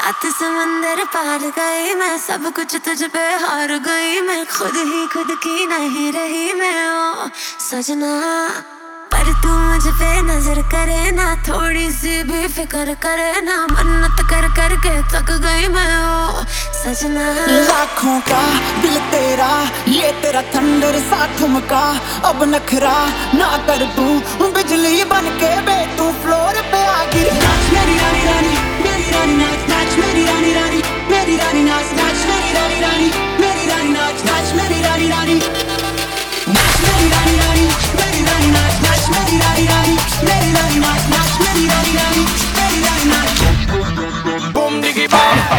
सात समंदर पार गई मैं, सब कुछ तुझ पे हार गई मैं, खुद ही खुद की नहीं रही मैं ओ सजना। पर तू मुझ पे नजर करे ना, थोड़ी सी भी फिक्र करे ना, मन्नत कर कर के थक गई मैं ओ सजना। लाखों का दिल तेरा, ये तेरा थंडर सा ठुमका, अब नखरा ना कर तू, बिजली बन के बे तू फ्लोर पे आ गिर। नाच मेरी रानी रानी, मेरी रानी नाच नाच मेरी रानी रानी, मेरी रानी नाच नाच मेरी रानी रानी, मेरी रानी नाच नाच मेरी रानी रानी, नाच मेरी रानी रानी, मेरी रानी नाच नाच मेरी रानी रानी, मेरी रानी नाच नाच मेरी रानी रानी, मेरी रानी नाच। बूम डिगी बम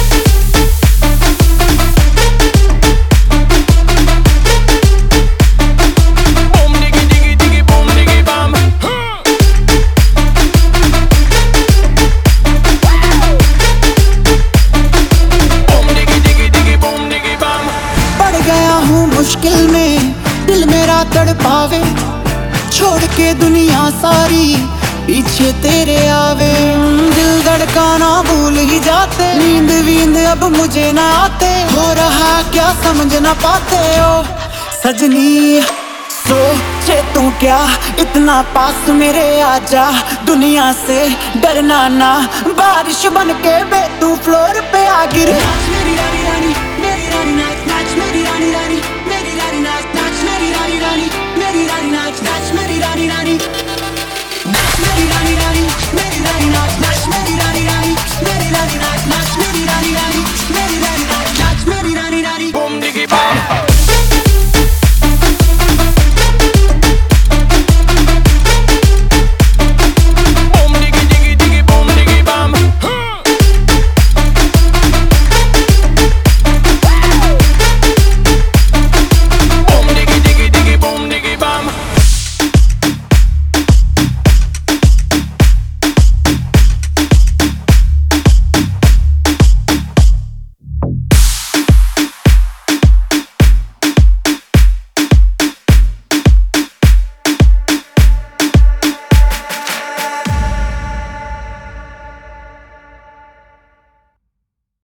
मुश्किल में दिल मेरा तड़पावे, छोड़ के दुनिया सारी पीछे तेरे आवे। दिल धड़काना भूल ही जाते, नींद वींद अब मुझे ना आते, हो रहा क्या समझ ना पाते ओ सजनी। सोचे तू क्या इतना पास मेरे आजा, दुनिया से डरना ना, बारिश बन के बे तू फ्लोर पे आ गिर।